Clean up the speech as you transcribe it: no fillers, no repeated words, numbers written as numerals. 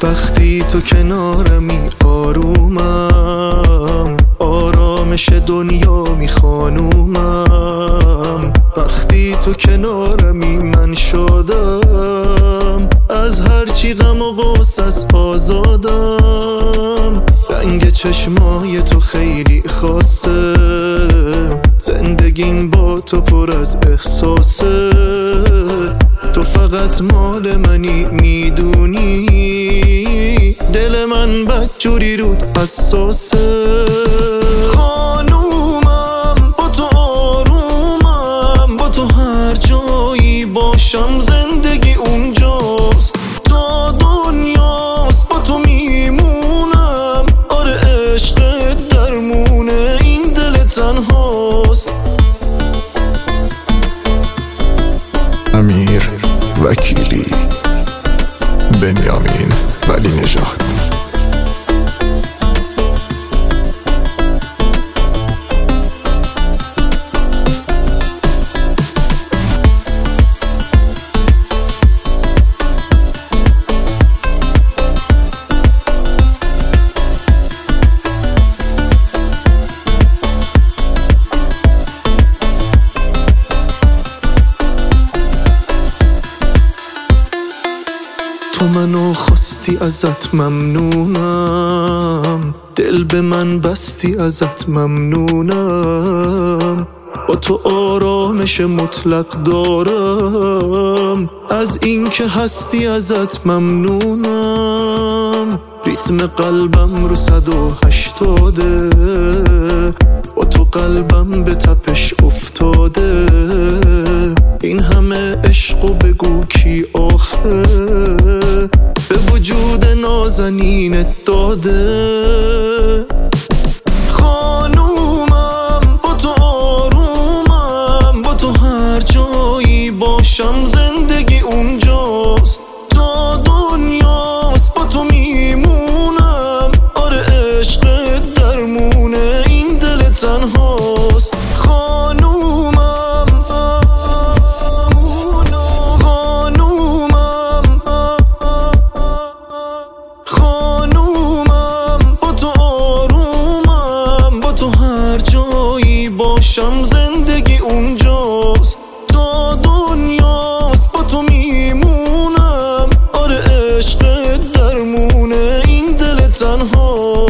وقتی تو کنارمی آرومم، آرامش دنیا میخوانومم. وقتی تو کنارمی من شادم، از هرچی غم و غصص آزادم. رنگ چشمای تو خیلی خاصه، زندگیم با تو پر از احساسه. تو فقط مال منی میدونی، دل من بدجوری رود حساسه. خانومم با تو آرومم، با تو هر جایی باشم زندگی اونجاست. تا دنیاست با تو میمونم، آره عشقت درمونه این دل تنهاست. امیر وکیلی، بنیامین ولی نژاد. تو منو خواستی ازت ممنونم، دل به من بستی ازت ممنونم. با تو آرامش مطلق دارم، از این که هستی ازت ممنونم. ریتم قلبم رو 180، با تو قلبم به تپش افتاده. این همه عشق و بگو کی آخه به وجود نازنینت داده. خانومم با تو آرومم، با تو هر جایی باشم زندگی اونجاست. تا دنیاست با تو میمونم، آره عشقت درمونه این دل تنهاست. باشم زندگی اونجاست. تا دنیاست با تو میمونم، آره عشقت درمونه این دل تنها.